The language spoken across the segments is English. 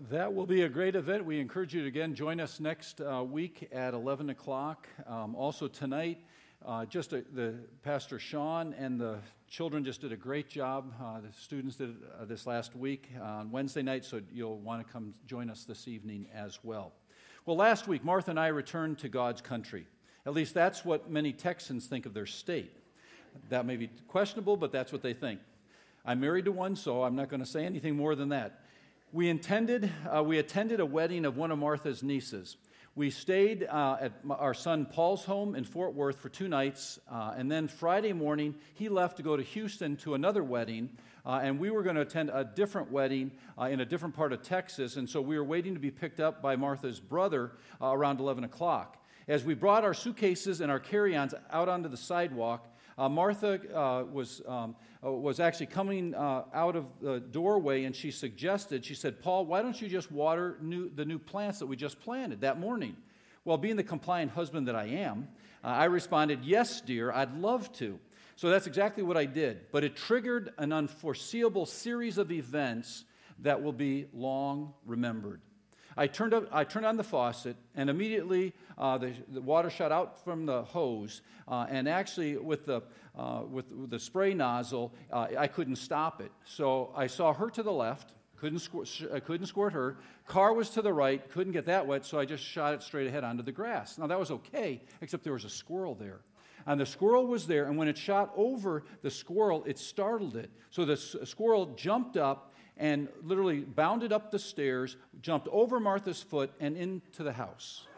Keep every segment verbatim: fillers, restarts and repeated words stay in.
That will be a great event. We encourage you to again join us next uh, week at eleven o'clock. Um, also tonight, uh, just a, the Pastor Sean and the children just did a great job. Uh, the students did uh, this last week on Wednesday night, so you'll want to come join us this evening as well. Well, last week, Martha and I returned to God's country. At least that's what many Texans think of their state. That may be questionable, but that's what they think. I'm married to one, so I'm not going to say anything more than that. We intended, uh, we attended a wedding of one of Martha's nieces. We stayed uh, at our son Paul's home in Fort Worth for two nights, uh, and then Friday morning, he left to go to Houston to another wedding, uh, and we were going to attend a different wedding uh, in a different part of Texas, and so we were waiting to be picked up by Martha's brother uh, around eleven o'clock. As we brought our suitcases and our carry-ons out onto the sidewalk, Uh, Martha uh, was um, uh, was actually coming uh, out of the doorway, and she suggested, she said, "Paul, why don't you just water new, the new plants that we just planted that morning?" Well, being the compliant husband that I am, uh, I responded, "Yes, dear, I'd love to." So that's exactly what I did, but it triggered an unforeseeable series of events that will be long remembered. I turned up, I turned on the faucet, and immediately uh, the, the water shot out from the hose. Uh, and actually, with the uh, with, with the spray nozzle, uh, I couldn't stop it. So I saw her to the left, couldn't squirt, I couldn't squirt her. Car was to the right, couldn't get that wet. So I just shot it straight ahead onto the grass. Now that was okay, except there was a squirrel there. And the squirrel was there, and when it shot over the squirrel, it startled it. So the s- squirrel jumped up and literally bounded up the stairs, jumped over Martha's foot, and into the house.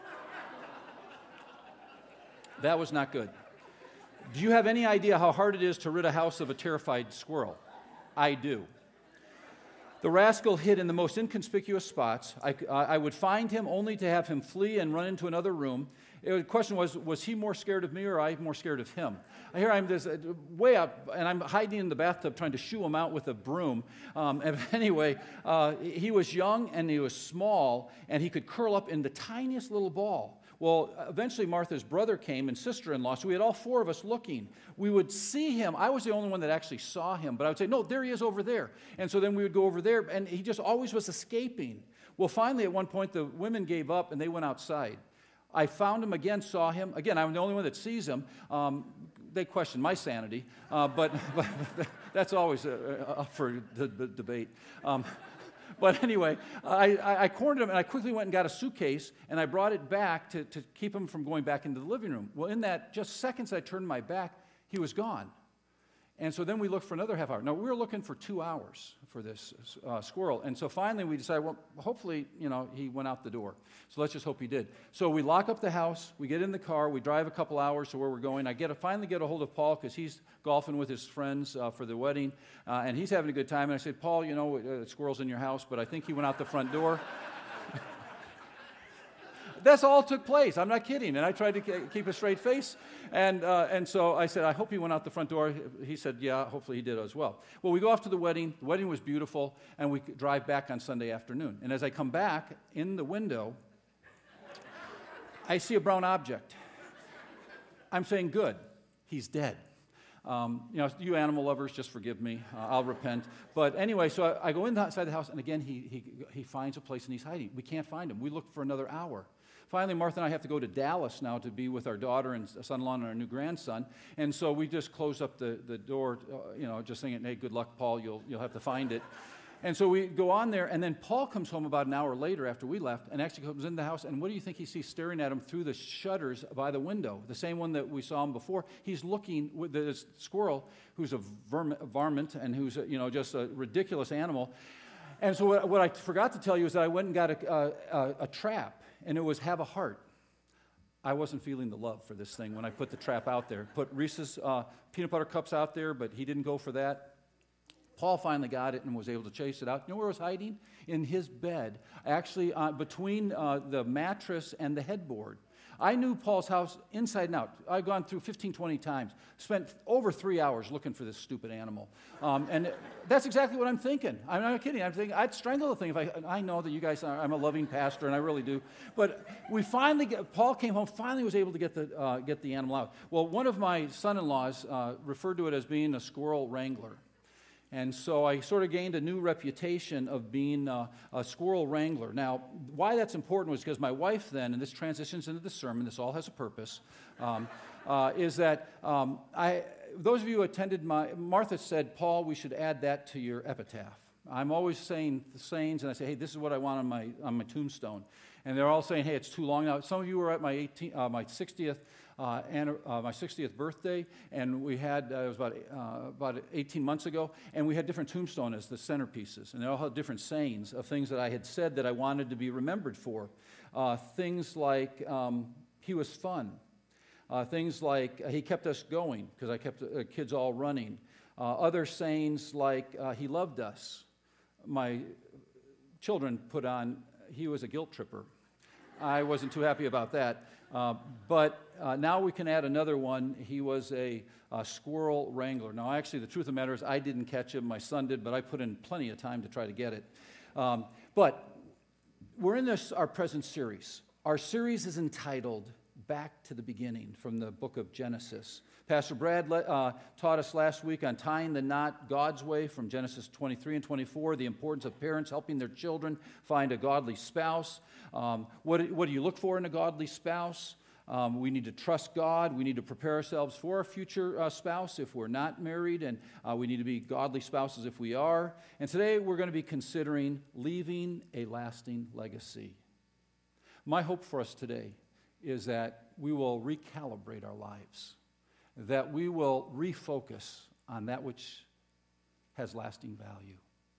That was not good. Do you have any idea how hard it is to rid a house of a terrified squirrel? I do. The rascal hid in the most inconspicuous spots. I, I would find him only to have him flee and run into another room. It, the question was, was he more scared of me or I more scared of him? Here I'm this, uh, way up, and I'm hiding in the bathtub trying to shoo him out with a broom. Um, and anyway, uh, he was young and he was small, and he could curl up in the tiniest little ball. Well, eventually Martha's brother came and sister-in-law, so we had all four of us looking. We would see him. I was the only one that actually saw him, but I would say, "No, there he is over there." And so then we would go over there, and he just always was escaping. Well, finally, at one point, the women gave up, and they went outside. I found him again, saw him. Again, I'm the only one that sees him. Um, they questioned my sanity, uh, but, but that's always uh, up for the, the debate. Um, But anyway, I, I cornered him, and I quickly went and got a suitcase, and I brought it back to, to keep him from going back into the living room. Well, in that just seconds I turned my back, he was gone. And so then we looked for another half hour. Now, we were looking for two hours for this uh, squirrel. And so finally we decided, well, hopefully, you know, he went out the door. So let's just hope he did. So we lock up the house. We get in the car. We drive a couple hours to where we're going. I get a, finally get a hold of Paul because he's golfing with his friends uh, for the wedding. Uh, and he's having a good time. And I said, "Paul, you know, uh, the squirrel's in your house, but I think he went out the front door." That's all took place. I'm not kidding. And I tried to keep a straight face. And uh, and so I said, "I hope he went out the front door." He said, "Yeah, hopefully he did as well." Well, we go off to the wedding. The wedding was beautiful. And we drive back on Sunday afternoon. And as I come back in the window, I see a brown object. I'm saying, "Good, he's dead." Um, you know, you animal lovers, just forgive me. Uh, I'll repent. But anyway, so I, I go inside the house, and again, he, he he finds a place, and he's hiding. We can't find him. We look for another hour. Finally, Martha and I have to go to Dallas now to be with our daughter and son-in-law and our new grandson. And so we just close up the, the door, uh, you know, just saying, "Hey, good luck, Paul. You'll you'll have to find it." And so we go on there, and then Paul comes home about an hour later after we left and actually comes in the house, and what do you think he sees staring at him through the shutters by the window? The same one that we saw him before. He's looking with this squirrel who's a verm- varmint and who's, a, you know, just a ridiculous animal. And so what, what I forgot to tell you is that I went and got a, a, a trap, and it was "Have a Heart." I wasn't feeling the love for this thing when I put the trap out there. Put Reese's uh, peanut butter cups out there, but he didn't go for that. Paul finally got it and was able to chase it out. You know where it was hiding? In his bed, actually uh, between uh, the mattress and the headboard. I knew Paul's house inside and out. I've gone through fifteen, twenty times, spent over three hours looking for this stupid animal. Um, and that's exactly what I'm thinking. I'm not kidding. I'm thinking I'd strangle the thing if I, I know that you guys are, I'm a loving pastor, and I really do. But we finally, get, Paul came home, finally was able to get the, uh, get the animal out. Well, one of my son-in-laws uh, referred to it as being a squirrel wrangler. And so I sort of gained a new reputation of being uh, a squirrel wrangler. Now, why that's important was because my wife then, and this transitions into the sermon, this all has a purpose, um, uh, is that um, I, those of you who attended my, Martha said, Paul, we should add that to your epitaph. I'm always saying the sayings, and I say, hey, this is what I want on my on my tombstone. And they're all saying, hey, it's too long now. Some of you were at my eighteenth, uh, my sixtieth, uh, and, uh, my sixtieth birthday, and we had, uh, it was about, uh, about eighteen months ago, and we had different tombstones as the centerpieces, and they all had different sayings of things that I had said that I wanted to be remembered for. Uh, things like, um, he was fun. Uh, things like, uh, he kept us going, because I kept the uh, kids all running. Uh, other sayings like, uh, he loved us. My children put on, he was a guilt tripper. I wasn't too happy about that. Uh, but uh, now we can add another one. He was a, a squirrel wrangler. Now, actually, the truth of the matter is I didn't catch him. My son did, but I put in plenty of time to try to get it. Um, but we're in this, our present series. Our series is entitled Back to the Beginning, from the book of Genesis. Pastor Brad uh, taught us last week on tying the knot God's way from Genesis twenty-three and twenty-four, the importance of parents helping their children find a godly spouse. Um, what, what do you look for in a godly spouse? Um, we need to trust God. We need to prepare ourselves for a future uh, spouse if we're not married, and uh, we need to be godly spouses if we are. And today we're going to be considering leaving a lasting legacy. My hope for us today is that we will recalibrate our lives, that we will refocus on that which has lasting value.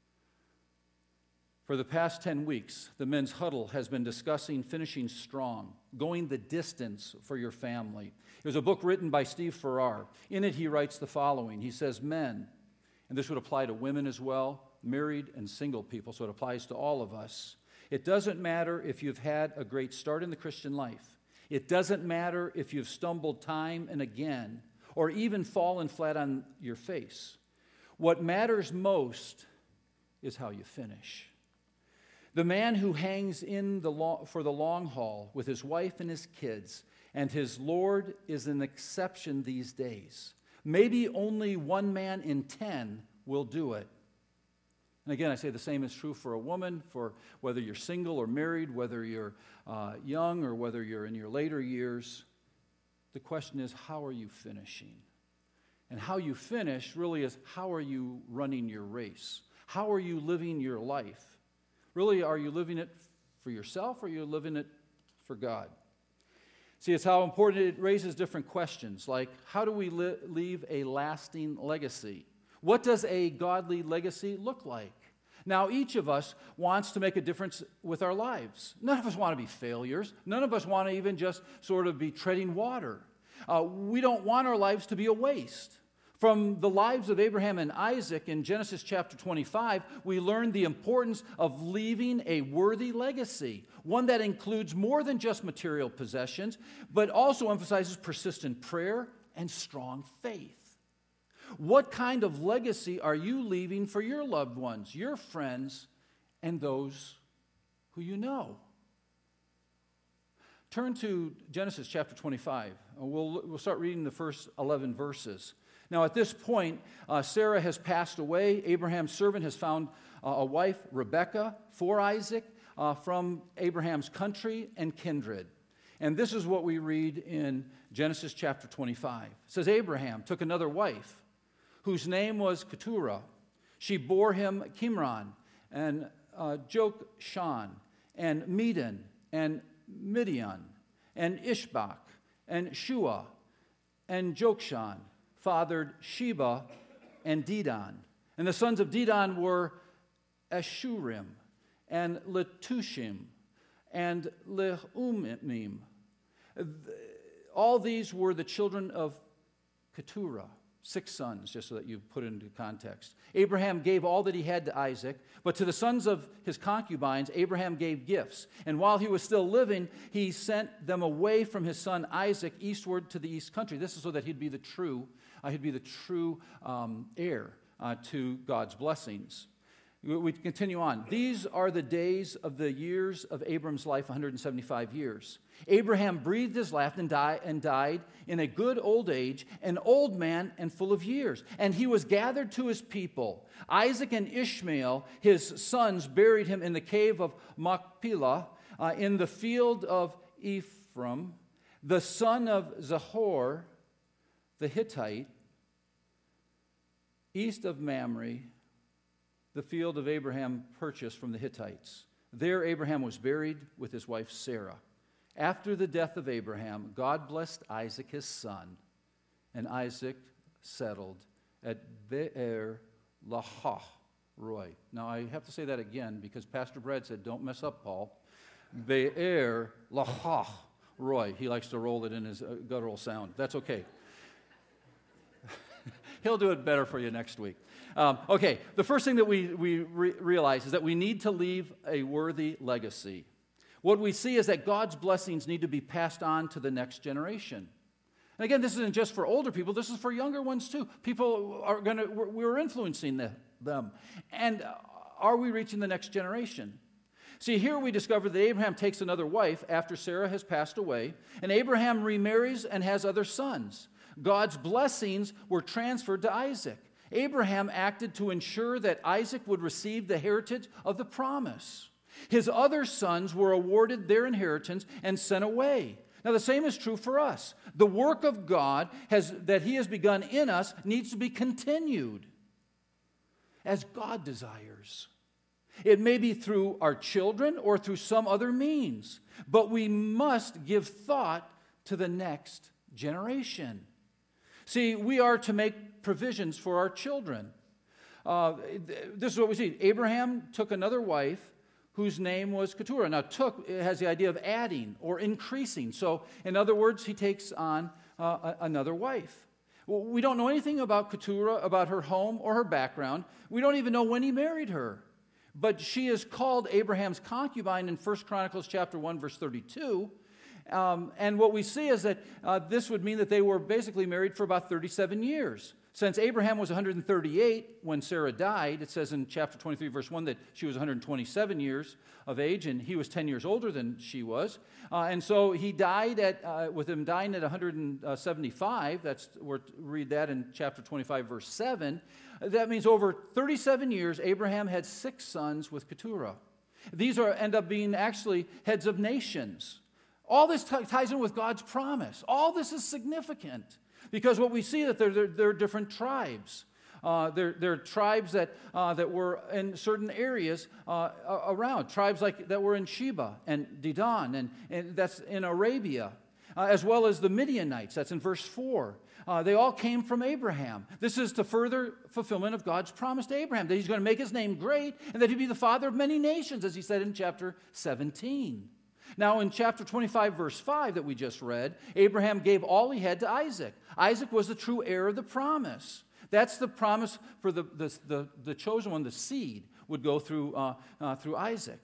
For the past ten weeks, the men's huddle has been discussing finishing strong, going the distance for your family. There's a book written by Steve Farrar. In it, he writes the following. He says, men, and this would apply to women as well, married and single people, so it applies to all of us. It doesn't matter if you've had a great start in the Christian life. It doesn't matter if you've stumbled time and again, or even fallen flat on your face. What matters most is how you finish. The man who hangs in the long, for the long haul with his wife and his kids and his Lord is an exception these days. Maybe only one man in ten will do it. And again, I say the same is true for a woman, for whether you're single or married, whether you're uh, young or whether you're in your later years. The question is, how are you finishing? And how you finish really is, how are you running your race? How are you living your life? Really, are you living it for yourself or are you living it for God? See, it's how important it raises different questions, like how do we li- leave a lasting legacy? What does a godly legacy look like? Now, each of us wants to make a difference with our lives. None of us want to be failures. None of us want to even just sort of be treading water. Uh, we don't want our lives to be a waste. From the lives of Abraham and Isaac in Genesis chapter twenty-five, we learn the importance of leaving a worthy legacy, one that includes more than just material possessions, but also emphasizes persistent prayer and strong faith. What kind of legacy are you leaving for your loved ones, your friends, and those who you know? Turn to Genesis chapter twenty-five. We'll, we'll start reading the first eleven verses. Now, at this point, uh, Sarah has passed away. Abraham's servant has found uh, a wife, Rebekah, for Isaac uh, from Abraham's country and kindred. And this is what we read in Genesis chapter twenty-five. It says, Abraham took another wife, whose name was Keturah. She bore him Chimron, and uh, Jokshan, and Medan, and Midian, and Ishbak, and Shua, and Jokshan, fathered Sheba and Dedan. And the sons of Dedan were Ashurim, and Letushim, and Lehumim. All these were the children of Keturah. Six sons, just so that you put it into context. Abraham gave all that he had to Isaac, but to the sons of his concubines, Abraham gave gifts. And while he was still living, he sent them away from his son Isaac eastward to the east country. This is so that he'd be the true, uh, he'd be the true um, heir uh, to God's blessings. We we continue on. These are the days of the years of Abram's life, one hundred seventy-five years. Abraham breathed his last and, die, and died in a good old age, an old man and full of years. And he was gathered to his people. Isaac and Ishmael, his sons, buried him in the cave of Machpelah, uh, in the field of Ephron, the son of Zahor, the Hittite, east of Mamre, the field of Abraham purchased from the Hittites. There Abraham was buried with his wife Sarah. After the death of Abraham, God blessed Isaac his son, and Isaac settled at Be'er Lahai-roi. Now I have to say that again because Pastor Brad said, don't mess up, Paul. Be'er Lahai-roi. He likes to roll it in his uh, guttural sound. That's okay. He'll do it better for you next week. Um, okay, the first thing that we, we re- realize is that we need to leave a worthy legacy. What we see is that God's blessings need to be passed on to the next generation. And again, this isn't just for older people, this is for younger ones too. People are going to, we're, we're influencing the, them. And are we reaching the next generation? See, here we discover that Abraham takes another wife after Sarah has passed away, and Abraham remarries and has other sons. God's blessings were transferred to Isaac. Abraham acted to ensure that Isaac would receive the heritage of the promise. His other sons were awarded their inheritance and sent away. Now, the same is true for us. The work of God has, that He has begun in us needs to be continued as God desires. It may be through our children or through some other means, but we must give thought to the next generation. See, we are to make provisions for our children. Uh, this is what we see. Abraham took another wife whose name was Keturah. Now, took has the idea of adding or increasing. So, in other words, he takes on uh, another wife. Well, we don't know anything about Keturah, about her home or her background. We don't even know when he married her. But she is called Abraham's concubine in First Chronicles chapter one, verse thirty-two. Um, and what we see is that uh, this would mean that they were basically married for about thirty-seven years. Since Abraham was one hundred thirty-eight when Sarah died, it says in chapter twenty-three, verse one, that she was one hundred twenty-seven years of age, and he was ten years older than she was. Uh, and so he died at, uh, with him dying at one hundred seventy-five. That's, we'll read that in chapter twenty-five, verse seven. That means over thirty-seven years, Abraham had six sons with Keturah. These are end up being actually heads of nations. All this t- ties in with God's promise. All this is significant because what we see that there, there, there are different tribes. Uh, there, there are tribes that, uh, that were in certain areas uh, around. Tribes like that were in Sheba and Dedan, and, and that's in Arabia, uh, as well as the Midianites. That's in verse four. Uh, they all came from Abraham. This is to further fulfillment of God's promise to Abraham, that he's going to make his name great and that he'd be the father of many nations, as he said in chapter seventeen. Now, in chapter twenty-five, verse five that we just read, Abraham gave all he had to Isaac. Isaac was the true heir of the promise. That's the promise for the, the, the, the chosen one, the seed, would go through, uh, uh, through Isaac.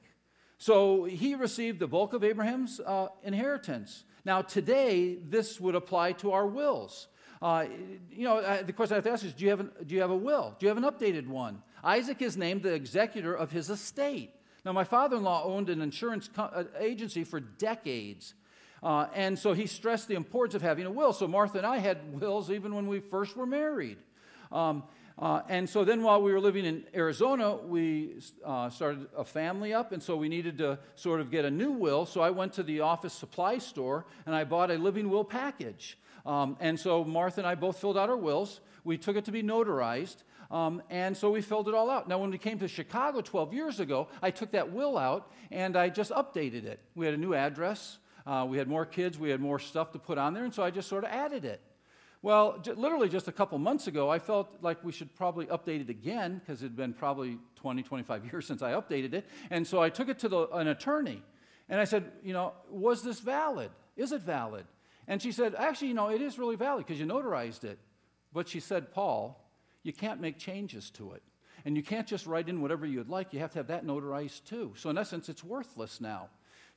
So he received the bulk of Abraham's uh, inheritance. Now, today, this would apply to our wills. Uh, you know, uh, the question I have to ask is, do you have, an, do you have a will? Do you have an updated one? Isaac is named the executor of his estate. Now, my father-in-law owned an insurance co- agency for decades, uh, and so he stressed the importance of having a will. So Martha and I had wills even when we first were married. Um, uh, and so then while we were living in Arizona, we uh, started a family up, and so we needed to sort of get a new will. So I went to the office supply store, and I bought a living will package. Um, and so Martha and I both filled out our wills. We took it to be notarized. Um, and so we filled it all out. Now, when we came to Chicago twelve years ago, I took that will out and I just updated it. We had a new address. Uh, we had more kids. We had more stuff to put on there. And so I just sort of added it. Well, j- literally just a couple months ago, I felt like we should probably update it again because it had been probably twenty, twenty-five years since I updated it. And so I took it to the, an attorney. And I said, you know, was this valid? Is it valid? And she said, actually, you know, it is really valid because you notarized it. But she said, Paul, you can't make changes to it. And you can't just write in whatever you'd like. You have to have that notarized too. So in essence, it's worthless now.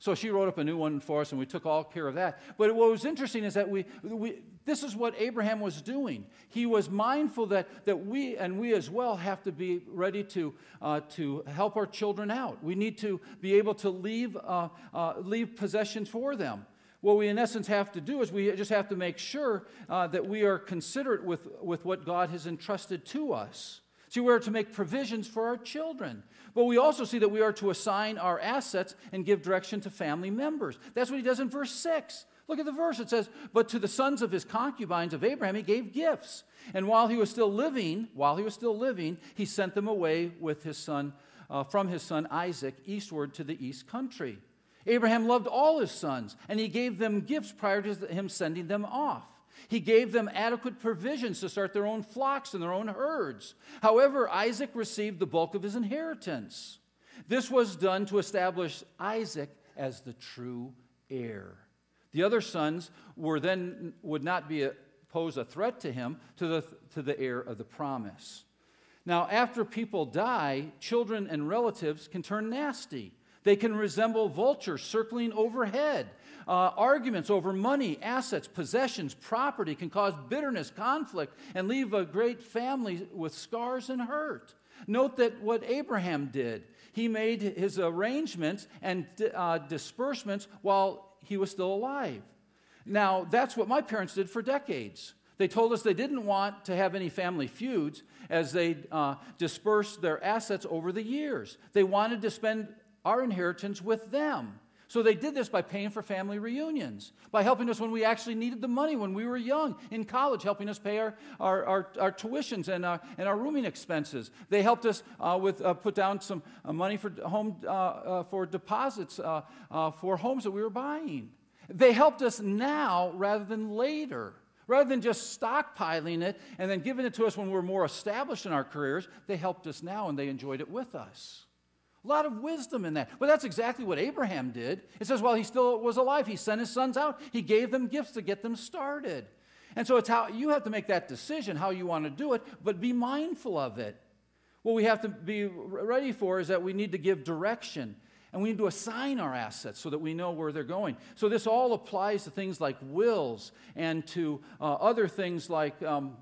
So she wrote up a new one for us, and we took all care of that. But what was interesting is that we, we this is what Abraham was doing. He was mindful that, that we, and we as well, have to be ready to, uh, to help our children out. We need to be able to leave, uh, uh, leave possessions for them. What we, in essence, have to do is we just have to make sure uh, that we are considerate with, with what God has entrusted to us. See, we are to make provisions for our children. But we also see that we are to assign our assets and give direction to family members. That's what he does in verse six. Look at the verse. It says, "But to the sons of his concubines of Abraham he gave gifts. And while he was still living, while he was still living, he sent them away with his son, uh, from his son Isaac, eastward to the east country. Abraham loved all his sons, and he gave them gifts prior to him sending them off. He gave them adequate provisions to start their own flocks and their own herds. However, Isaac received the bulk of his inheritance. This was done to establish Isaac as the true heir. The other sons were then would not be a, pose a threat to him, to the, to the heir of the promise." Now, after people die, children and relatives can turn nasty. They can resemble vultures circling overhead. Uh, arguments over money, assets, possessions, property can cause bitterness, conflict, and leave a great family with scars and hurt. Note that what Abraham did. He made his arrangements and uh, disbursements while he was still alive. Now, that's what my parents did for decades. They told us they didn't want to have any family feuds as they uh, dispersed their assets over the years. They wanted to spend our inheritance with them. So they did this by paying for family reunions, by helping us when we actually needed the money when we were young, in college, helping us pay our, our, our, our tuitions and, uh, and our rooming expenses. They helped us uh, with uh, put down some uh, money for home uh, uh, for deposits uh, uh, for homes that we were buying. They helped us now rather than later. Rather than just stockpiling it and then giving it to us when we're more established in our careers, they helped us now and they enjoyed it with us. A lot of wisdom in that. But that's exactly what Abraham did. It says while he still was alive, he sent his sons out. He gave them gifts to get them started. And so it's how you have to make that decision, how you want to do it, but be mindful of it. What we have to be ready for is that we need to give direction. And we need to assign our assets so that we know where they're going. So this all applies to things like wills and to uh, other things like, um,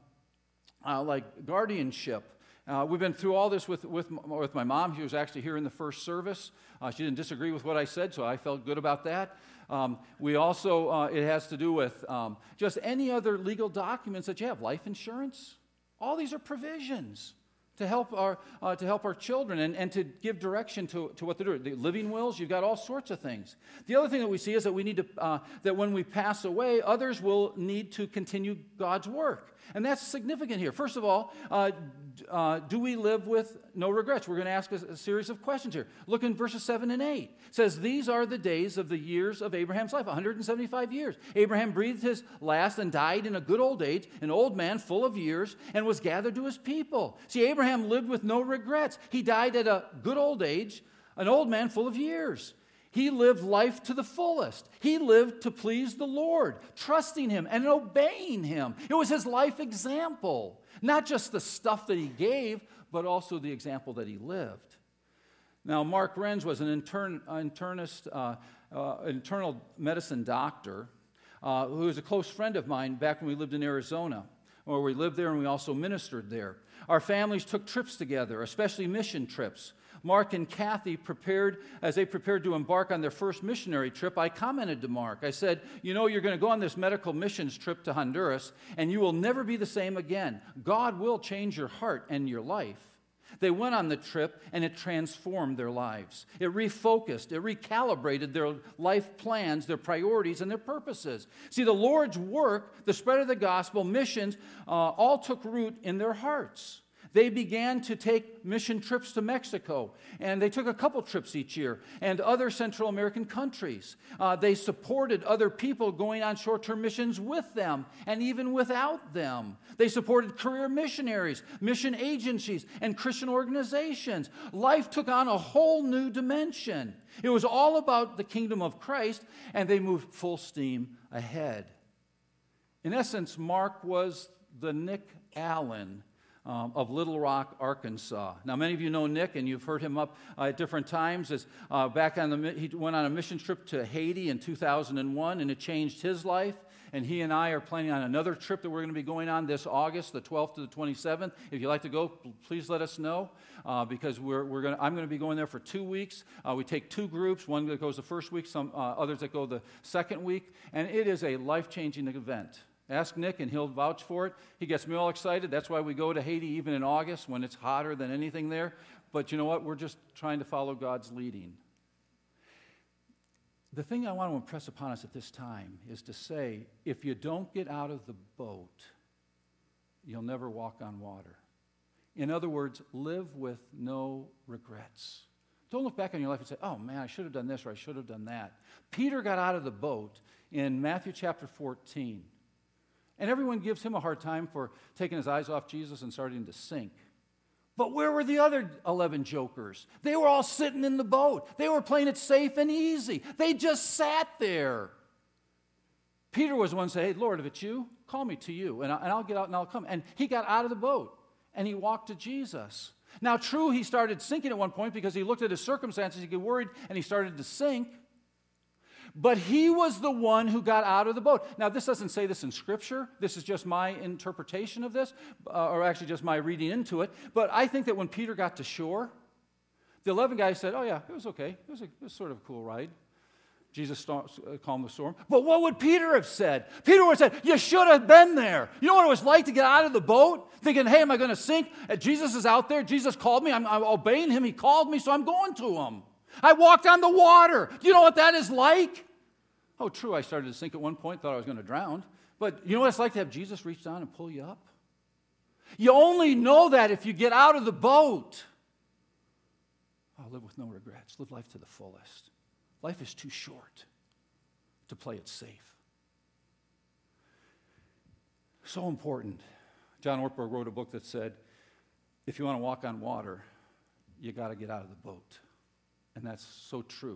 uh, like guardianship. Uh, we've been through all this with, with, with my mom. She was actually here in the first service. Uh, she didn't disagree with what I said, so I felt good about that. Um, we also, uh, it has to do with um, just any other legal documents that you have. Life insurance. All these are provisions to help our uh, to help our children and, and to give direction to, to what they're doing. The living wills, you've got all sorts of things. The other thing that we see is that we need to uh, that when we pass away, others will need to continue God's work. And that's significant here. First of all, uh, uh, do we live with no regrets? We're going to ask a, a series of questions here. Look in verses seven and eight. It says, "These are the days of the years of Abraham's life, one hundred seventy-five years. Abraham breathed his last and died in a good old age, an old man full of years, and was gathered to his people." See, Abraham lived with no regrets. He died at a good old age, an old man full of years. He lived life to the fullest. He lived to please the Lord, trusting Him and obeying Him. It was his life example, not just the stuff that he gave, but also the example that he lived. Now, Mark Renz was an intern, internist, uh, uh, internal medicine doctor uh, who was a close friend of mine back when we lived in Arizona, where we lived there and we also ministered there. Our families took trips together, especially mission trips. Mark and Kathy prepared, as they prepared to embark on their first missionary trip, I commented to Mark. I said, "You know, you're going to go on this medical missions trip to Honduras, and you will never be the same again. God will change your heart and your life." They went on the trip, and it transformed their lives. It refocused, it recalibrated their life plans, their priorities, and their purposes. See, the Lord's work, the spread of the gospel, missions, uh, all took root in their hearts. They began to take mission trips to Mexico, and they took a couple trips each year, and other Central American countries. Uh, they supported other people going on short-term missions with them, and even without them. They supported career missionaries, mission agencies, and Christian organizations. Life took on a whole new dimension. It was all about the kingdom of Christ, and they moved full steam ahead. In essence, Mark was the Nick Allen um, of Little Rock, Arkansas. Now, many of you know Nick, and you've heard him up uh, at different times. As, uh, back on the, he went on a mission trip to Haiti in two thousand one, and it changed his life. And he and I are planning on another trip that we're going to be going on this August, the twelfth to the twenty-seventh. If you'd like to go, please let us know, uh, because we're, we're going. I'm going to be going there for two weeks. Uh, we take two groups, one that goes the first week, some uh, others that go the second week, and it is a life-changing event. Ask Nick, and he'll vouch for it. He gets me all excited. That's why we go to Haiti even in August when it's hotter than anything there. But you know what? We're just trying to follow God's leading. The thing I want to impress upon us at this time is to say, if you don't get out of the boat, you'll never walk on water. In other words, live with no regrets. Don't look back on your life and say, oh man, I should have done this or I should have done that. Peter got out of the boat in Matthew chapter fourteen. And everyone gives him a hard time for taking his eyes off Jesus and starting to sink. But where were the other eleven jokers? They were all sitting in the boat. They were playing it safe and easy. They just sat there. Peter was the one who said, hey, Lord, if it's you, call me to you, and, I, and I'll get out and I'll come. And he got out of the boat, and he walked to Jesus. Now, true, he started sinking at one point because he looked at his circumstances, he got worried, and he started to sink. But he was the one who got out of the boat. Now, this doesn't say this in Scripture. This is just my interpretation of this, uh, or actually just my reading into it. But I think that when Peter got to shore, the eleven guys said, oh, yeah, it was okay. It was, a, it was sort of a cool ride. Jesus st- uh, calmed the storm. But what would Peter have said? Peter would have said, you should have been there. You know what it was like to get out of the boat? Thinking, hey, am I going to sink? Uh, Jesus is out there. Jesus called me. I'm, I'm obeying him. He called me, so I'm going to him. I walked on the water. Do you know what that is like? Oh, true, I started to sink at one point, thought I was going to drown. But you know what it's like to have Jesus reach down and pull you up? You only know that if you get out of the boat. Oh, live with no regrets. Live life to the fullest. Life is too short to play it safe. So important. John Ortberg wrote a book that said, if you want to walk on water, you got to get out of the boat. And that's so true.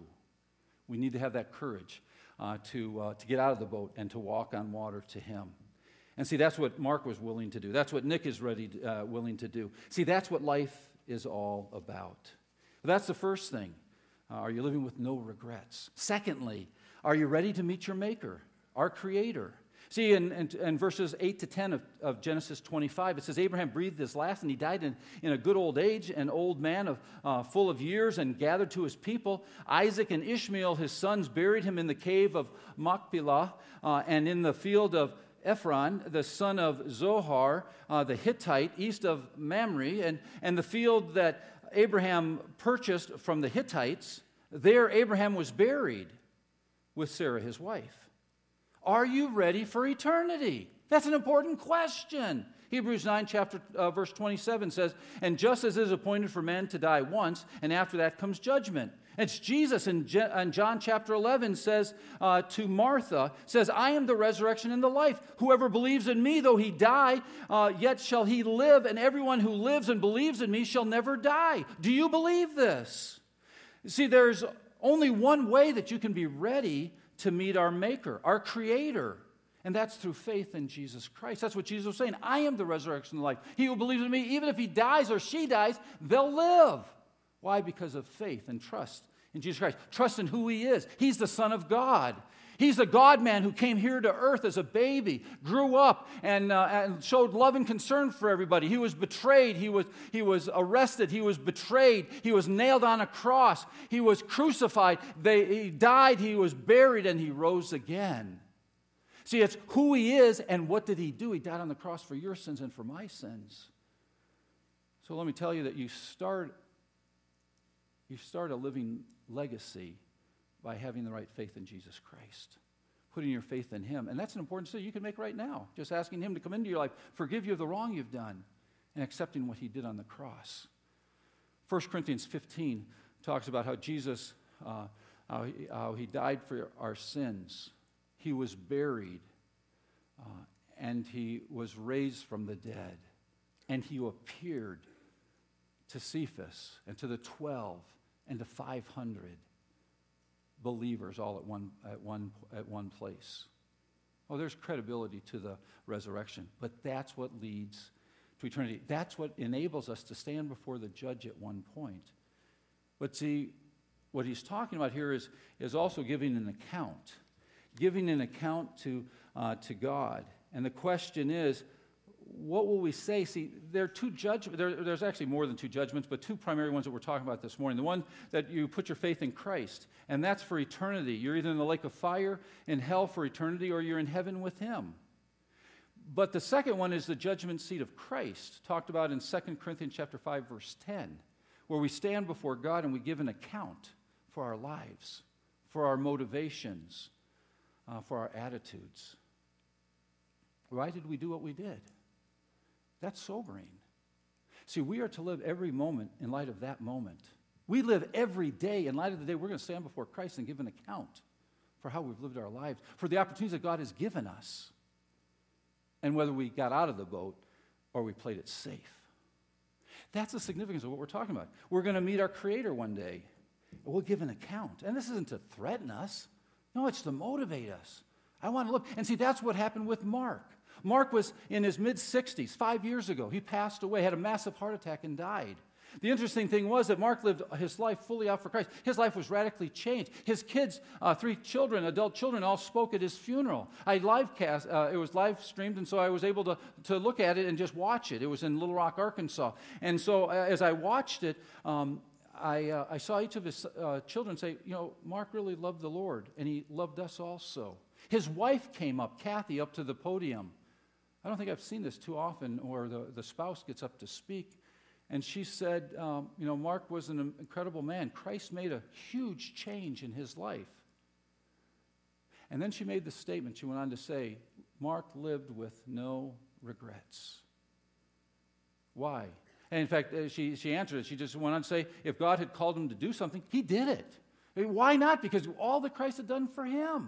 We need to have that courage uh, to, uh, to get out of the boat and to walk on water to him. And see, that's what Mark was willing to do. That's what Nick is ready to, uh, willing to do. See, that's what life is all about. But that's the first thing. Uh, are you living with no regrets? Secondly, are you ready to meet your Maker, our Creator? See, in, in, in verses eight to ten of, of Genesis twenty-five, it says, Abraham breathed his last, and he died in, in a good old age, an old man of uh, full of years, and gathered to his people. Isaac and Ishmael, his sons, buried him in the cave of Machpelah, uh, and in the field of Ephron, the son of Zohar, uh, the Hittite, east of Mamre, and, and the field that Abraham purchased from the Hittites, there Abraham was buried with Sarah, his wife. Are you ready for eternity? That's an important question. Hebrews nine, chapter uh, verse twenty-seven says, and just as it is appointed for man to die once, and after that comes judgment. It's Jesus in, Je- in John chapter eleven says uh, to Martha, says, I am the resurrection and the life. Whoever believes in me, though he die, uh, yet shall he live, and everyone who lives and believes in me shall never die. Do you believe this? See, there's only one way that you can be ready to meet our Maker, our Creator. And that's through faith in Jesus Christ. That's what Jesus was saying. I am the resurrection and life. He who believes in me, even if he dies or she dies, they'll live. Why? Because of faith and trust in Jesus Christ. Trust in who he is. He's the Son of God. He's the God-man who came here to earth as a baby, grew up, and, uh, and showed love and concern for everybody. He was betrayed. He was, he was arrested. He was betrayed. He was nailed on a cross. He was crucified. They, he died. He was buried, and he rose again. See, it's who he is, and what did he do? He died on the cross for your sins and for my sins. So let me tell you that you start, you start a living legacy by having the right faith in Jesus Christ, putting your faith in him. And that's an important decision you can make right now, just asking him to come into your life, forgive you of the wrong you've done, and accepting what he did on the cross. First Corinthians fifteen talks about how Jesus, uh, how, he, how he died for our sins. He was buried, uh, and he was raised from the dead. And he appeared to Cephas and to the twelve and to five hundred believers all at one, at one, at one place. Oh, there's credibility to the resurrection, but that's what leads to eternity. That's what enables us to stand before the judge at one point. But see, what he's talking about here is, is also giving an account, giving an account to, uh, to God. And the question is, what will we say? See, there are two judgments. There, there's actually more than two judgments, but two primary ones that we're talking about this morning. The one that you put your faith in Christ, and that's for eternity. You're either in the lake of fire, in hell for eternity, or you're in heaven with him. But the second one is the judgment seat of Christ, talked about in Second Corinthians chapter five, verse ten, where we stand before God and we give an account for our lives, for our motivations, uh, for our attitudes. Why did we do what we did? That's sobering. See, we are to live every moment in light of that moment. We live every day in light of the day we're going to stand before Christ and give an account for how we've lived our lives, for the opportunities that God has given us, and whether we got out of the boat or we played it safe. That's the significance of what we're talking about. We're going to meet our Creator one day. We'll give an account. And this isn't to threaten us. No, it's to motivate us. I want to look. And see, that's what happened with Mark. Mark was in his mid-sixties, five years ago. He passed away, had a massive heart attack, and died. The interesting thing was that Mark lived his life fully out for Christ. His life was radically changed. His kids, uh, three children, adult children, all spoke at his funeral. I live cast, uh, it was live streamed, and so I was able to, to look at it and just watch it. It was in Little Rock, Arkansas. And so uh, as I watched it, um, I, uh, I saw each of his uh, children say, you know, Mark really loved the Lord, and he loved us also. His wife came up, Kathy, up to the podium. I don't think I've seen this too often, or the, the spouse gets up to speak. And she said, um, you know, Mark was an incredible man. Christ made a huge change in his life. And then she made the statement. She went on to say, Mark lived with no regrets. Why? And in fact, uh, she, she answered it. She just went on to say, if God had called him to do something, he did it. I mean, why not? Because all that Christ had done for him.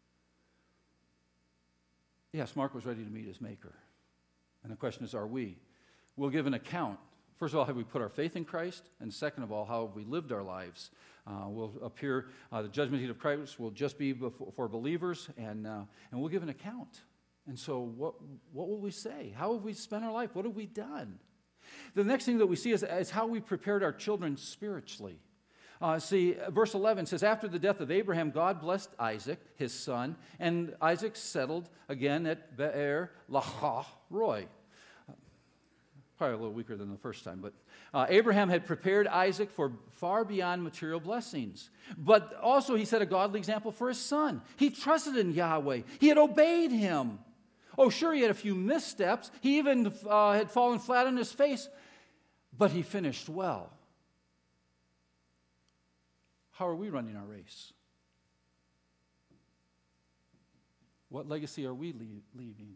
Yes, Mark was ready to meet his Maker. And the question is, are we? We'll give an account. First of all, have we put our faith in Christ? And second of all, how have we lived our lives? Uh, we'll appear, uh, the judgment seat of Christ will just be before, for believers, and uh, and we'll give an account. And so what, what will we say? How have we spent our life? What have we done? The next thing that we see is, is how we prepared our children spiritually. Uh, see, verse eleven says, after the death of Abraham, God blessed Isaac, his son, and Isaac settled again at Be'er Lahai Roi. Probably a little weaker than the first time, but uh, Abraham had prepared Isaac for far beyond material blessings. But also he set a godly example for his son. He trusted in Yahweh. He had obeyed him. Oh, sure, he had a few missteps. He even uh, had fallen flat on his face, but he finished well. How are we running our race? What legacy are we leaving?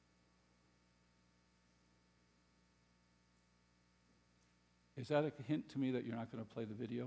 Is that a hint to me that you're not going to play the video?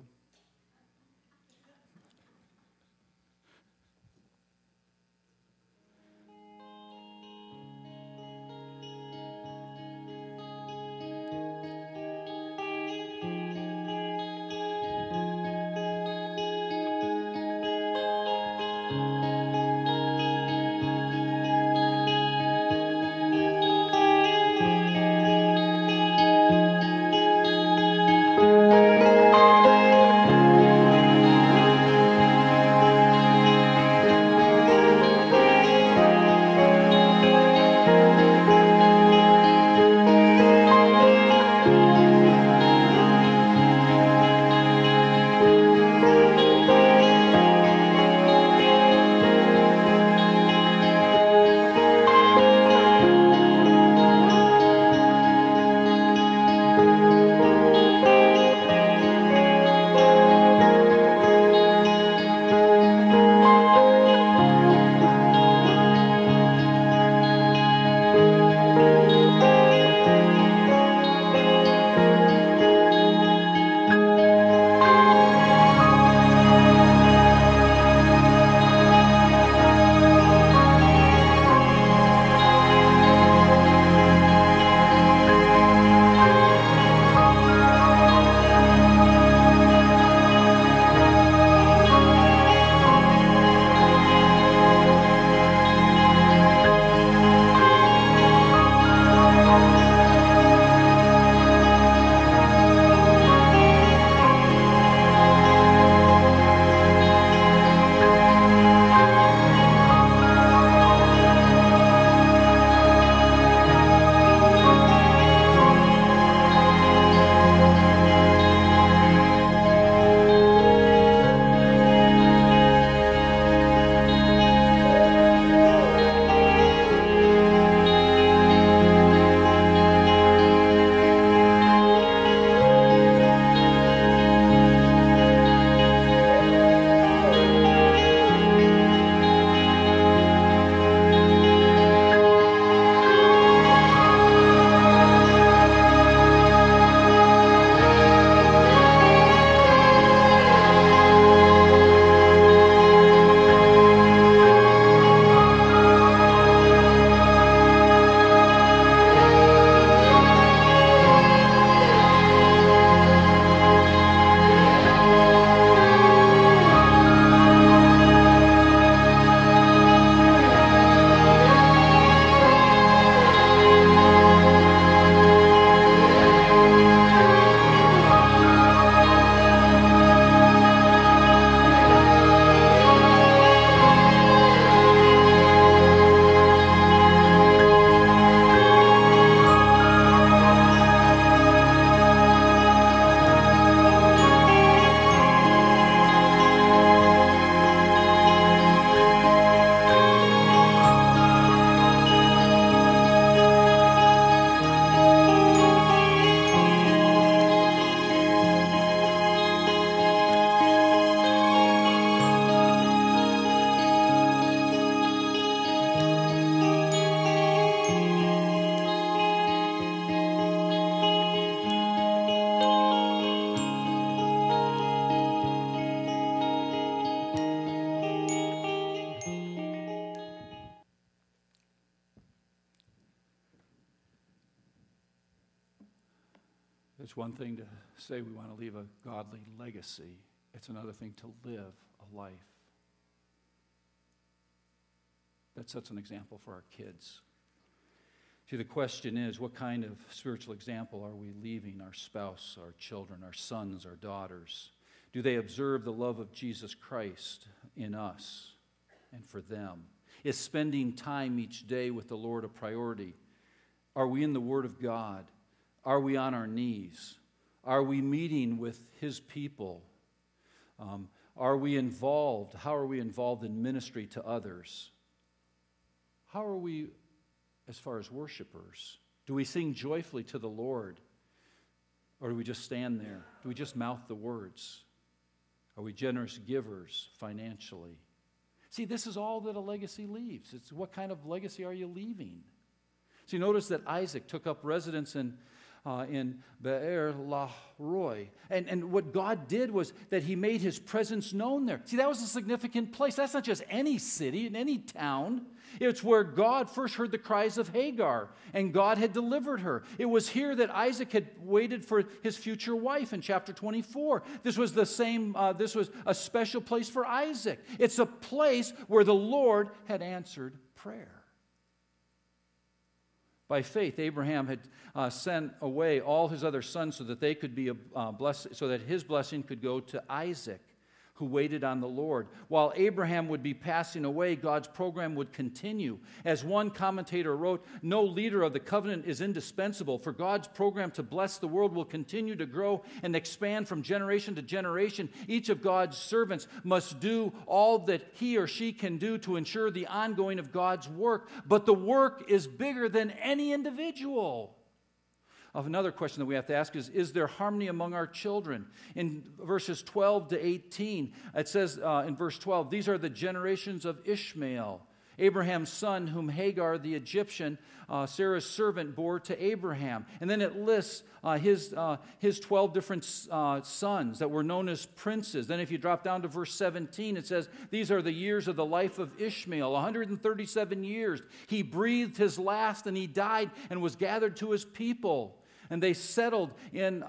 It's one thing to say we want to leave a godly legacy. It's another thing to live a life that sets an example for our kids. See, the question is, what kind of spiritual example are we leaving our spouse, our children, our sons, our daughters? Do they observe the love of Jesus Christ in us and for them? Is spending time each day with the Lord a priority? Are we in the Word of God? Are we on our knees? Are we meeting with His people? Um, are we involved? How are we involved in ministry to others? How are we as far as worshipers? Do we sing joyfully to the Lord? Or do we just stand there? Do we just mouth the words? Are we generous givers financially? See, this is all that a legacy leaves. It's what kind of legacy are you leaving? See, notice that Isaac took up residence in Uh, in Be'er Lahai. And, and what God did was that He made His presence known there. See, that was a significant place. That's not just any city, in any town. It's where God first heard the cries of Hagar, and God had delivered her. It was here that Isaac had waited for his future wife in chapter twenty-four. This was the same, uh, this was a special place for Isaac. It's a place where the Lord had answered prayer. By faith, Abraham had uh, sent away all his other sons so that they could be a uh, blessing, so that his blessing could go to Isaac, who waited on the Lord. While Abraham would be passing away, God's program would continue. As one commentator wrote, no leader of the covenant is indispensable, for God's program to bless the world will continue to grow and expand from generation to generation. Each of God's servants must do all that he or she can do to ensure the ongoing of God's work. But the work is bigger than any individual. Of another question that we have to ask is, is there harmony among our children? In verses twelve to eighteen, it says uh, in verse twelve, these are the generations of Ishmael, Abraham's son, whom Hagar the Egyptian, uh, Sarah's servant, bore to Abraham. And then it lists uh, his, uh, his twelve different uh, sons that were known as princes. Then if you drop down to verse seventeen, it says, these are the years of the life of Ishmael, one hundred thirty-seven years. He breathed his last and he died and was gathered to his people. And they settled in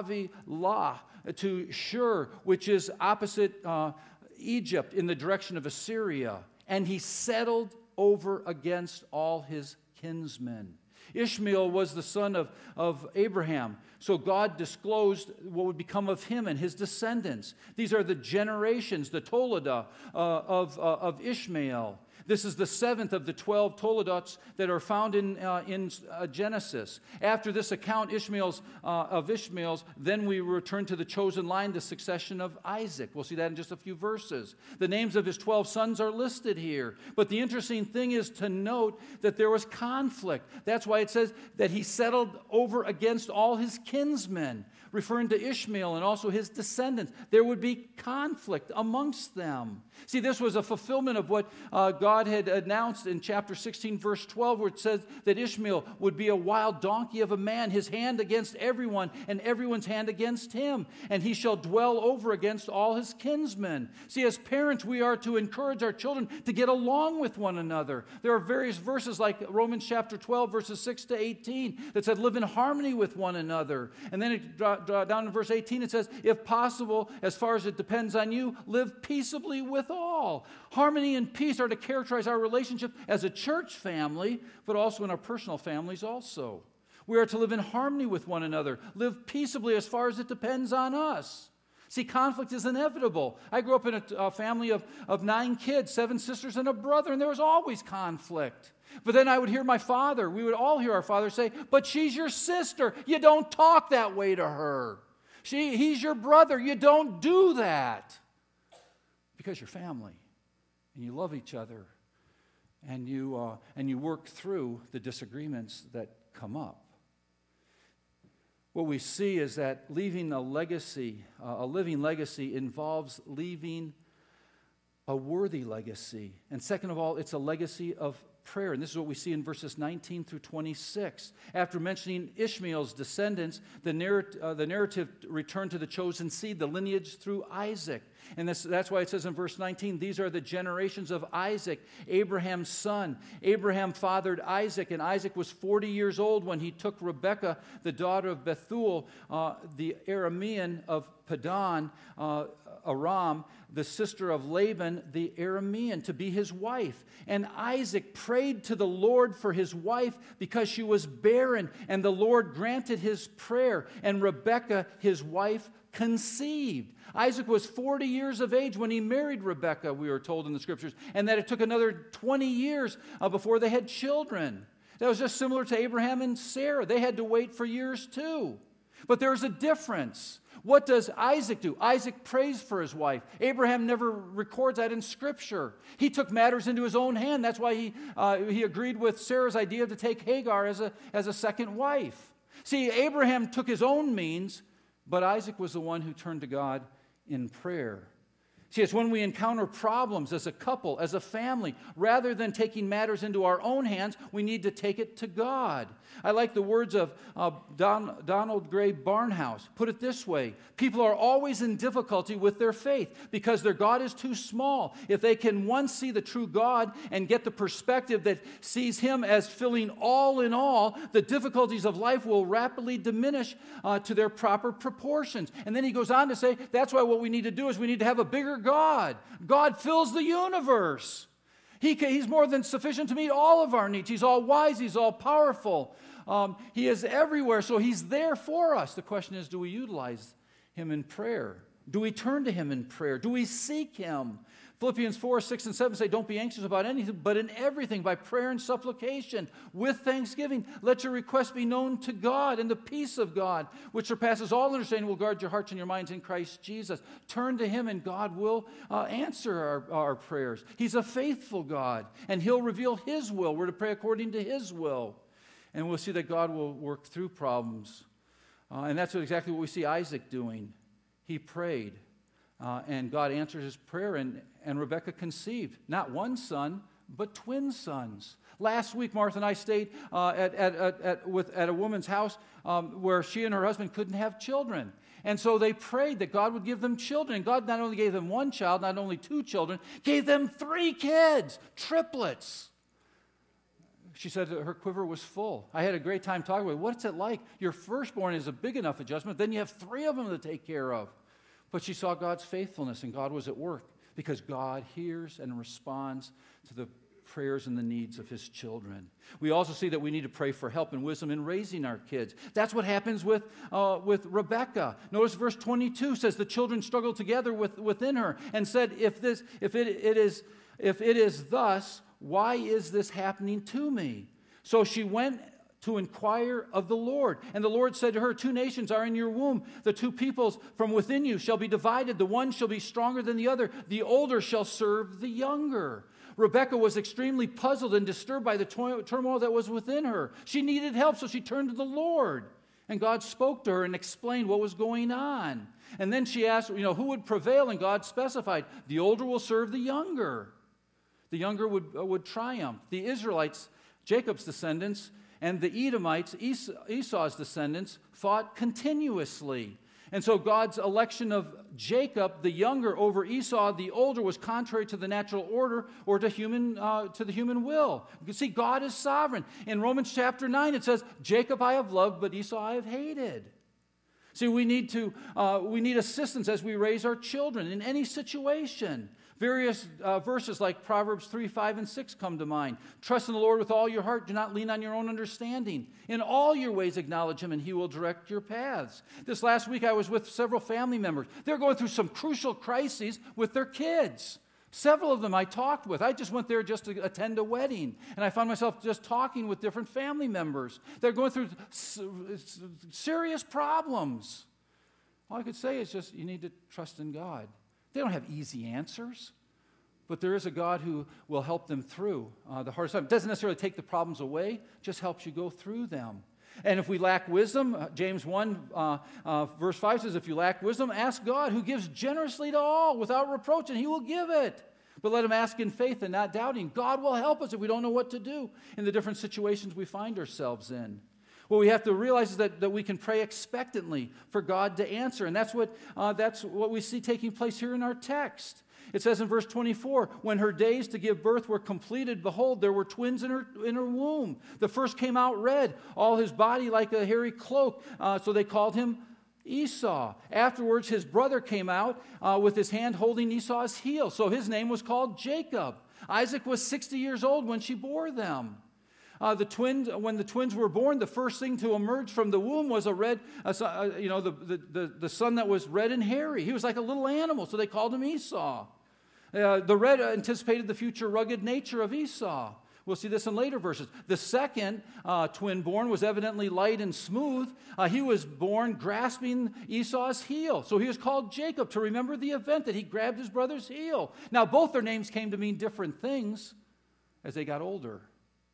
Havilah to Shur, which is opposite uh, Egypt in the direction of Assyria. And he settled over against all his kinsmen. Ishmael was the son of, of Abraham. So God disclosed what would become of him and his descendants. These are the generations, the Toledah uh, of, uh, of Ishmael. This is the seventh of the twelve Toledots that are found in, uh, in uh, Genesis. After this account Ishmael's, uh, of Ishmael's, then we return to the chosen line, the succession of Isaac. We'll see that in just a few verses. The names of his twelve sons are listed here. But the interesting thing is to note that there was conflict. That's why it says that he settled over against all his kinsmen, referring to Ishmael and also his descendants. There would be conflict amongst them. See, this was a fulfillment of what uh, God had announced in chapter sixteen, verse twelve, where it says that Ishmael would be a wild donkey of a man, his hand against everyone, and everyone's hand against him. And he shall dwell over against all his kinsmen. See, as parents, we are to encourage our children to get along with one another. There are various verses like Romans chapter twelve, verses six to eighteen, that said, live in harmony with one another. And then it draw, draw down in verse eighteen, it says, if possible, as far as it depends on you, live peaceably with all. Harmony and peace are to characterize our relationship as a church family, but also in our personal families also. We are to live in harmony with one another, live peaceably as far as it depends on us. See, conflict is inevitable. I grew up in a, a family of, of nine kids, seven sisters and a brother, and there was always conflict. But then I would hear my father, we would all hear our father say, but she's your sister. You don't talk that way to her. She, he's your brother. You don't do that. Because you're family, and you love each other, and you, uh, and you work through the disagreements that come up. What we see is that leaving a legacy, uh, a living legacy, involves leaving a worthy legacy. And second of all, it's a legacy of prayer. And this is what we see in verses nineteen through twenty-six. After mentioning Ishmael's descendants, the, narrat- uh, the narrative returned to the chosen seed, the lineage through Isaac. And this, that's why it says in verse nineteen, these are the generations of Isaac, Abraham's son. Abraham fathered Isaac, and Isaac was forty years old when he took Rebekah, the daughter of Bethuel, uh, the Aramean of Padan, uh, Aram, the sister of Laban, the Aramean, to be his wife. And Isaac prayed to the Lord for his wife because she was barren, and the Lord granted his prayer, and Rebekah, his wife, conceived. Isaac was forty years of age when he married Rebekah, we are told in the scriptures, and that it took another twenty years uh, before they had children. That was just similar to Abraham and Sarah. They had to wait for years too. But there's a difference. What does Isaac do? Isaac prays for his wife. Abraham never records that in Scripture. He took matters into his own hand. That's why he, uh, he agreed with Sarah's idea to take Hagar as a, as a second wife. See, Abraham took his own means, but Isaac was the one who turned to God in prayer. See, it's when we encounter problems as a couple, as a family, rather than taking matters into our own hands, we need to take it to God. I like the words of uh, Don, Donald Gray Barnhouse. Put it this way: people are always in difficulty with their faith because their God is too small. If they can once see the true God and get the perspective that sees Him as filling all in all, the difficulties of life will rapidly diminish uh, to their proper proportions. And then he goes on to say, that's why what we need to do is we need to have a bigger God. God fills the universe. He can, he's more than sufficient to meet all of our needs. He's all wise. He's all powerful. Um, he is everywhere, so He's there for us. The question is, do we utilize Him in prayer? Do we turn to Him in prayer? Do we seek Him? Philippians four, six, and seven say, don't be anxious about anything, but in everything, by prayer and supplication, with thanksgiving, let your requests be known to God, and the peace of God, which surpasses all understanding, will guard your hearts and your minds in Christ Jesus. Turn to Him, and God will uh, answer our, our prayers. He's a faithful God, and He'll reveal His will. We're to pray according to His will. And we'll see that God will work through problems. Uh, and that's exactly what we see Isaac doing. He prayed. Uh, and God answered his prayer, and, and Rebekah conceived. Not one son, but twin sons. Last week, Martha and I stayed uh, at, at, at, at, with, at a woman's house um, where she and her husband couldn't have children. And so they prayed that God would give them children. And God not only gave them one child, not only two children, gave them three kids, triplets. She said that her quiver was full. I had a great time talking with her. What's it like? Your firstborn is a big enough adjustment. Then you have three of them to take care of. But she saw God's faithfulness, and God was at work because God hears and responds to the prayers and the needs of His children. We also see that we need to pray for help and wisdom in raising our kids. That's what happens with, uh, with Rebekah. Notice verse twenty-two says the children struggled together with, within her and said, if, this, if, it, it is, if it is thus, why is this happening to me? So she went to inquire of the Lord. And the Lord said to her, two nations are in your womb. The two peoples from within you shall be divided. The one shall be stronger than the other. The older shall serve the younger. Rebekah was extremely puzzled and disturbed by the to- turmoil that was within her. She needed help, so she turned to the Lord. And God spoke to her and explained what was going on. And then she asked, you know, who would prevail? And God specified, the older will serve the younger. The younger would, uh, would triumph. The Israelites, Jacob's descendants, and the Edomites, Esau's descendants, fought continuously. And so God's election of Jacob, the younger, over Esau, the older, was contrary to the natural order or to human uh, to the human will. You can see God is sovereign. In Romans chapter nine, it says, Jacob I have loved, but Esau I have hated. See, we need to uh, we need assistance as we raise our children in any situation. Various uh, verses like Proverbs three, five, and six come to mind. Trust in the Lord with all your heart. Do not lean on your own understanding. In all your ways acknowledge Him, and He will direct your paths. This last week I was with several family members. They're going through some crucial crises with their kids. Several of them I talked with. I just went there just to attend a wedding, and I found myself just talking with different family members. They're going through serious problems. All I could say is just you need to trust in God. They don't have easy answers, but there is a God who will help them through uh, the hardest time. It doesn't necessarily take the problems away, just helps you go through them. And if we lack wisdom, uh, James one, uh, uh, verse five says, if you lack wisdom, ask God, who gives generously to all without reproach, and He will give it. But let him ask in faith and not doubting. God will help us if we don't know what to do in the different situations we find ourselves in. What we have to realize is that, that we can pray expectantly for God to answer. And that's what, uh, that's what we see taking place here in our text. It says in verse twenty-four, when her days to give birth were completed, behold, there were twins in her, in her womb. The first came out red, all his body like a hairy cloak. Uh, so they called him Esau. Afterwards, his brother came out uh, with his hand holding Esau's heel. So his name was called Jacob. Isaac was sixty years old when she bore them. Uh, the twins, when the twins were born, the first thing to emerge from the womb was a red, uh, you know, the, the, the, the son that was red and hairy. He was like a little animal, so they called him Esau. Uh, the red anticipated the future rugged nature of Esau. We'll see this in later verses. The second uh, twin born was evidently light and smooth. Uh, he was born grasping Esau's heel. So he was called Jacob to remember the event that he grabbed his brother's heel. Now, both their names came to mean different things as they got older.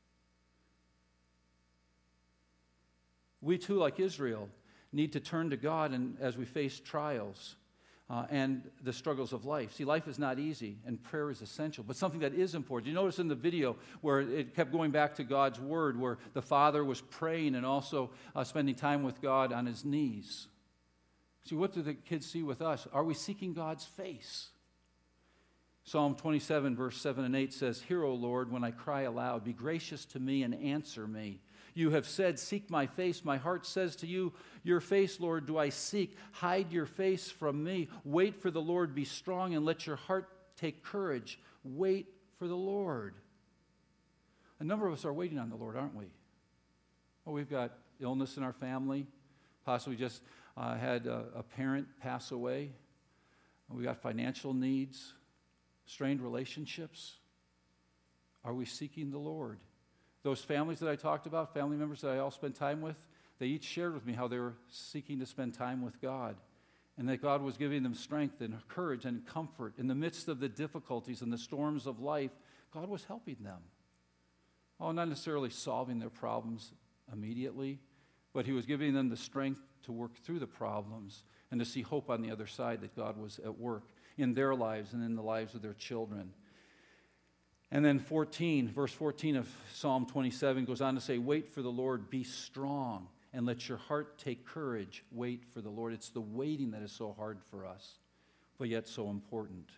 We too, like Israel, need to turn to God and as we face trials. Uh, and the struggles of life. See, life is not easy, and prayer is essential, but something that is important. You notice in the video where it kept going back to God's Word, where the father was praying and also uh, spending time with God on his knees. See, what do the kids see with us? Are we seeking God's face? Psalm twenty-seven, verse seven and eight says, "Hear, O Lord, when I cry aloud. Be gracious to me and answer me. You have said, seek my face. My heart says to you, your face, Lord, do I seek. Hide your face from me. Wait for the Lord. Be strong and let your heart take courage. Wait for the Lord." A number of us are waiting on the Lord, aren't we? Oh, we've got illness in our family. Possibly just uh, had a, a parent pass away. We got financial needs, strained relationships. Are we seeking the Lord? Those families that I talked about, family members that I all spent time with, they each shared with me how they were seeking to spend time with God, and that God was giving them strength and courage and comfort. In the midst of the difficulties and the storms of life, God was helping them. Oh, not necessarily solving their problems immediately, but he was giving them the strength to work through the problems and to see hope on the other side, that God was at work in their lives and in the lives of their children. And then fourteen, verse fourteen of Psalm twenty-seven goes on to say, "Wait for the Lord, be strong, and let your heart take courage. Wait for the Lord." It's the waiting that is so hard for us, but yet so important.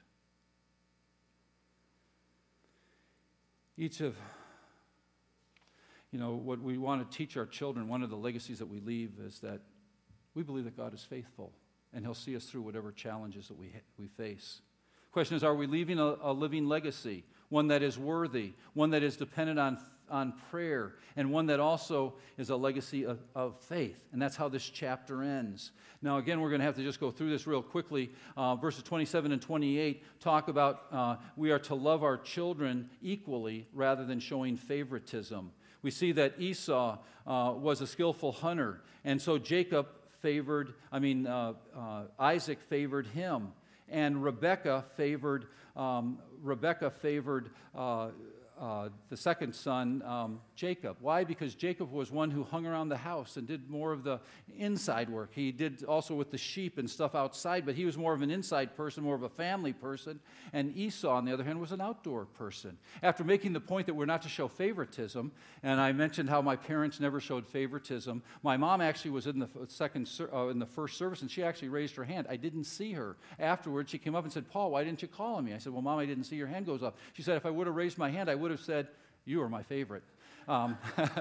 Each of, you know, what we want to teach our children, one of the legacies that we leave is that we believe that God is faithful, and he'll see us through whatever challenges that we, we face. Question is, are we leaving a, a living legacy? One that is worthy, one that is dependent on, on prayer, and one that also is a legacy of, of faith. And that's how this chapter ends. Now, again, we're going to have to just go through this real quickly. Uh, verses twenty-seven and twenty-eight talk about uh, we are to love our children equally rather than showing favoritism. We see that Esau uh, was a skillful hunter, and so Jacob favored, I mean, uh, uh, Isaac favored him, and Rebekah favored um, Rebekah favored uh, uh, the second son, um, Jacob. Why? Because Jacob was one who hung around the house and did more of the inside work. He did also with the sheep and stuff outside, but he was more of an inside person, more of a family person. And Esau, on the other hand, was an outdoor person. After making the point that we're not to show favoritism, and I mentioned how my parents never showed favoritism, my mom actually was in the second, uh, in the first service, and she actually raised her hand. I didn't see her. Afterwards, she came up and said, "Paul, why didn't you call on me?" I said, "Well, Mom, I didn't see your hand goes up." She said, "If I would have raised my hand, I would have said, 'You are my favorite.'" Um,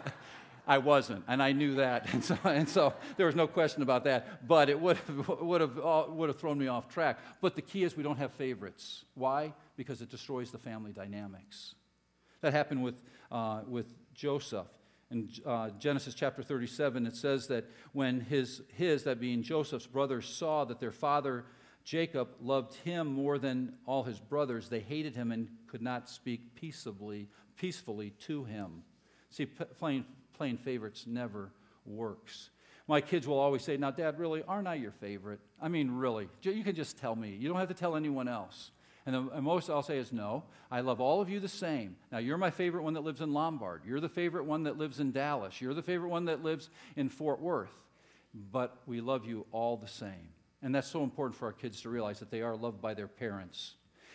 I wasn't, and I knew that, and so, and so there was no question about that. But it would have, would have uh, would have thrown me off track. But the key is we don't have favorites. Why? Because it destroys the family dynamics. That happened with uh, with Joseph. In uh, Genesis chapter thirty-seven, it says that when his his that being Joseph's brothers saw that their father Jacob loved him more than all his brothers, they hated him and could not speak peaceably peacefully to him. See, p- playing, playing favorites never works. My kids will always say, "Now, Dad, really, aren't I your favorite? I mean, really, you can just tell me. You don't have to tell anyone else." And the and most I'll say is, "No, I love all of you the same. Now, you're my favorite one that lives in Lombard. You're the favorite one that lives in Dallas. You're the favorite one that lives in Fort Worth. But we love you all the same." And that's so important for our kids to realize that they are loved by their parents.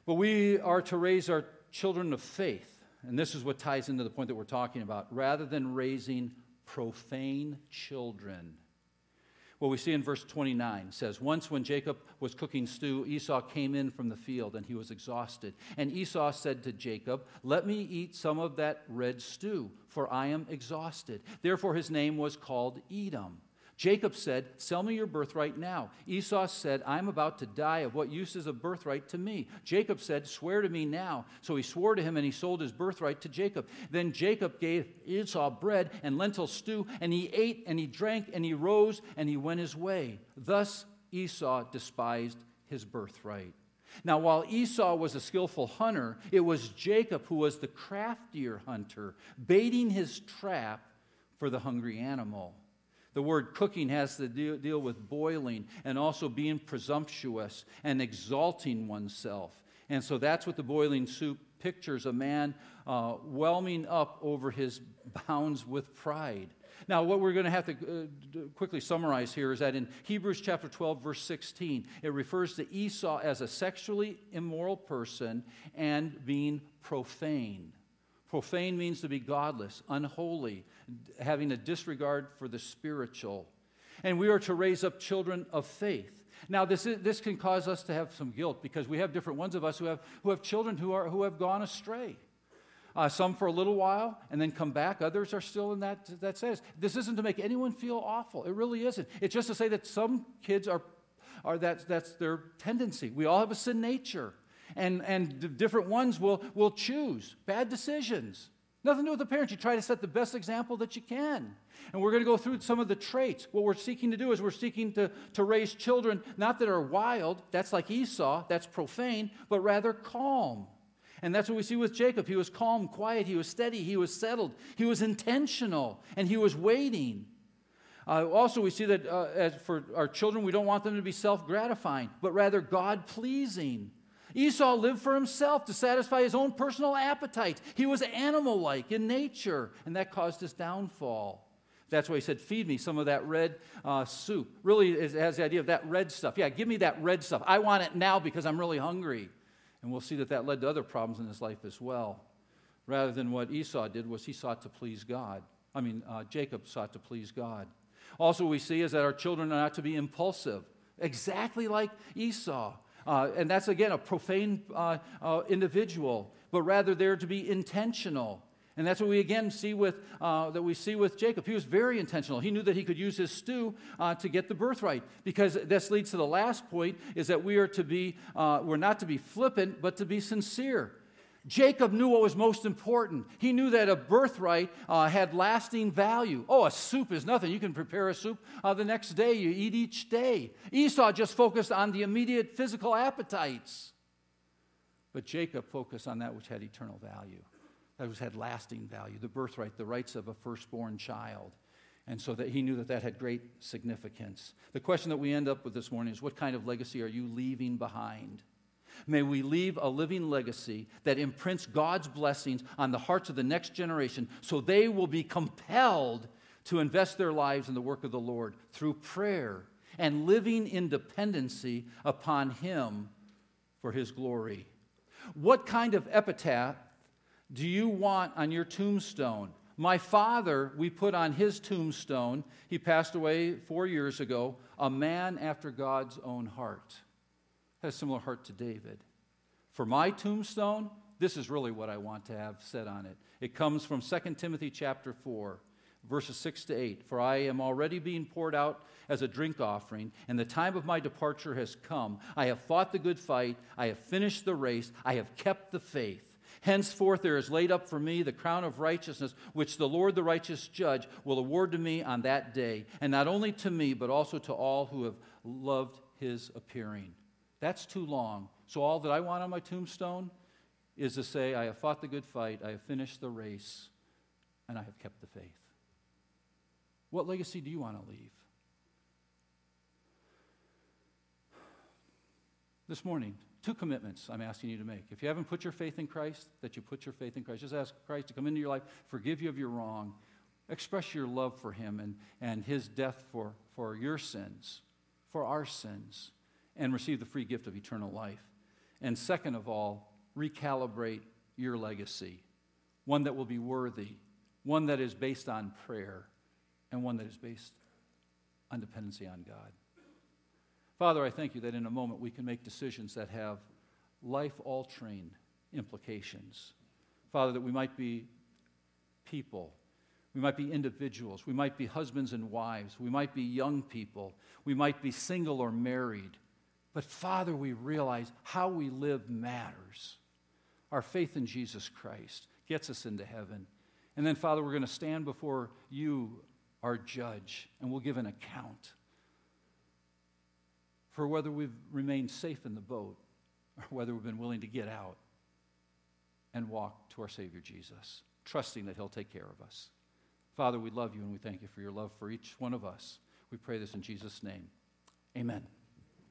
But we are to raise our children of faith, and this is what ties into the point that we're talking about, rather than raising profane children. What we see in verse twenty-nine says, once when Jacob was cooking stew, Esau came in from the field, and he was exhausted. And Esau said to Jacob, let me eat some of that red stew, for I am exhausted. Therefore his name was called Edom. Jacob said, sell me your birthright now. Esau said, I'm about to die. Of what use is a birthright to me? Jacob said, swear to me now. So he swore to him, and he sold his birthright to Jacob. Then Jacob gave Esau bread and lentil stew, and he ate and he drank and he rose and he went his way. Thus Esau despised his birthright. Now, while Esau was a skillful hunter, it was Jacob who was the craftier hunter, baiting his trap for the hungry animal. The word cooking has to deal, deal with boiling and also being presumptuous and exalting oneself. And so that's what the boiling soup pictures, a man uh, whelming up over his bounds with pride. Now, what we're going to have to uh, quickly summarize here is that in Hebrews chapter twelve, verse sixteen, it refers to Esau as a sexually immoral person and being profane. Profane means to be godless, unholy, having a disregard for the spiritual. And we are to raise up children of faith. Now, this is, this can cause us to have some guilt because we have different ones of us who have who have children who are who have gone astray. Uh, some for a little while and then come back. Others are still in that that says. This isn't to make anyone feel awful. It really isn't. It's just to say that some kids are are that that's their tendency. We all have a sin nature. And and different ones will, will choose bad decisions. Nothing to do with the parents. You try to set the best example that you can. And we're going to go through some of the traits. What we're seeking to do is we're seeking to, to raise children, not that are wild, that's like Esau, that's profane, but rather calm. And that's what we see with Jacob. He was calm, quiet, he was steady, he was settled, he was intentional, and he was waiting. Uh, also, we see that uh, as for our children, we don't want them to be self-gratifying, but rather God-pleasing. Esau lived for himself to satisfy his own personal appetite. He was animal-like in nature, and that caused his downfall. That's why he said, feed me some of that red uh, soup. Really, it has the idea of that red stuff. Yeah, give me that red stuff. I want it now because I'm really hungry. And we'll see that that led to other problems in his life as well. Rather than what Esau did was he sought to please God. I mean, uh, Jacob sought to please God. Also, we see is that our children are not to be impulsive, exactly like Esau. Uh, and that's, again, a profane uh, uh, individual, but rather they're to be intentional. And that's what we, again, see with, uh, that we see with Jacob. He was very intentional. He knew that he could use his stew uh, to get the birthright, because this leads to the last point, is that we are to be, uh, we're not to be flippant, but to be sincere. Jacob knew what was most important. He knew that a birthright uh, had lasting value. Oh, a soup is nothing. You can prepare a soup uh, the next day. You eat each day. Esau just focused on the immediate physical appetites. But Jacob focused on that which had eternal value, that which had lasting value, the birthright, the rights of a firstborn child. And so that he knew that that had great significance. The question that we end up with this morning is, what kind of legacy are you leaving behind? May we leave a living legacy that imprints God's blessings on the hearts of the next generation, so they will be compelled to invest their lives in the work of the Lord through prayer and living in dependency upon Him for His glory. What kind of epitaph do you want on your tombstone? My father, we put on his tombstone, he passed away four years ago, a man after God's own heart. Had a similar heart to David. For my tombstone, this is really what I want to have said on it. It comes from Second Timothy chapter four, verses six to eight. For I am already being poured out as a drink offering, and the time of my departure has come. I have fought the good fight. I have finished the race. I have kept the faith. Henceforth there is laid up for me the crown of righteousness, which the Lord, the righteous judge, will award to me on that day, and not only to me, but also to all who have loved his appearing. That's too long. So all that I want on my tombstone is to say, I have fought the good fight, I have finished the race, and I have kept the faith. What legacy do you want to leave? This morning, two commitments I'm asking you to make. If you haven't put your faith in Christ, that you put your faith in Christ. Just ask Christ to come into your life, forgive you of your wrong, express your love for him and, and his death for, for your sins, for our sins, and receive the free gift of eternal life. And second of all, recalibrate your legacy, one that will be worthy, one that is based on prayer, and one that is based on dependency on God. Father, I thank you that in a moment we can make decisions that have life-altering implications. Father, that we might be people, we might be individuals, we might be husbands and wives, we might be young people, we might be single or married. But Father, we realize how we live matters. Our faith in Jesus Christ gets us into heaven. And then, Father, we're going to stand before you, our judge, and we'll give an account for whether we've remained safe in the boat or whether we've been willing to get out and walk to our Savior Jesus, trusting that he'll take care of us. Father, we love you and we thank you for your love for each one of us. We pray this in Jesus' name. Amen.